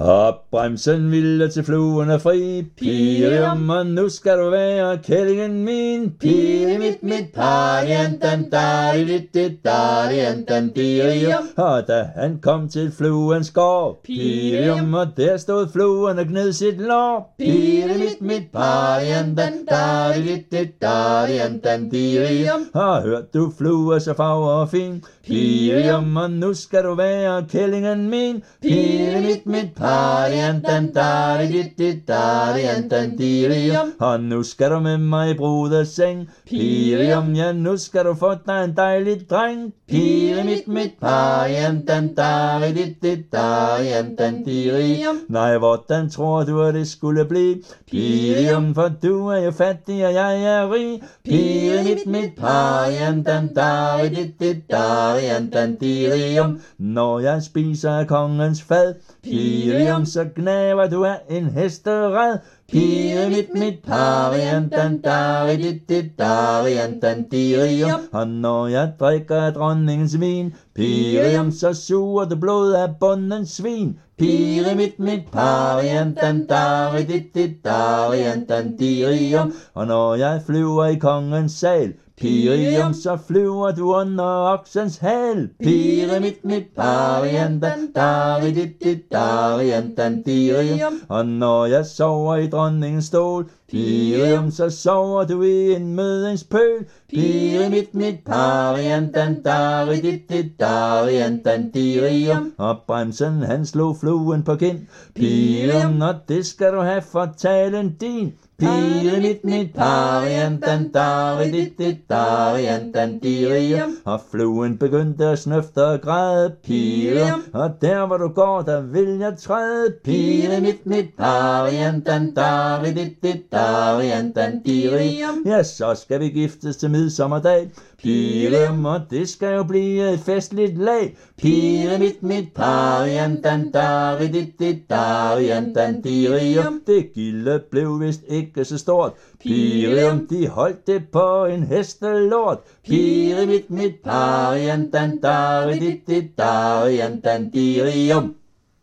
Og bremsen ville til fluen er fri. Pirium, og nu skal du være kællingen min. Pirimit, pariantan, Og da han kom til fluens gård, Pirium, og der stod fluen og gned sit lår. Pirimit, pariantan, Og hørt du flue så farver og fin. Pirium, og nu skal du være kællingen min. Pirimit, pariantan, Og nu skal du med mig i brudeseng. Pirium, ja, nu skal du få dig en dejlig dreng. Pirimit, pariantan, Nej, hvordan tror du, at det skulle blive? Pirium, for du er jo fattig, og jeg er rig. Pirimit, pariantan, Når jeg spiser af kongens fad, Pirium, så gnaver du af en hestered. Pirimit, pariantan, Og når jeg drikker af dronningens vin, Pirium, så suger du blod af bondens svin. Pirimit, pariantan, Og når jeg flyver i kongens sal, Pirium, så flyver du under oksens hal. Pirimit, pariantan, Og når jeg sover i dronningens stol, Pirium, så sover du i en mødingspøl. Pirimit, pariantan, Og bremsen han slog fluen på kind. Pirium, og det skal du have for talen din. Pirimit, pariantan, Og fluen begyndte at snøfte og græde. Pirium, og der hvor du går, der vil jeg træde. Pirimit, pariantan, Ja, så skal vi giftes til midsommerdag. Pirium, og det skal jo blive et festligt lag. Pirimit, pariantan, Det gilde blev vist ikke så stort. Pirium, de holdt det på en hestelort. Pirimit, pariantan,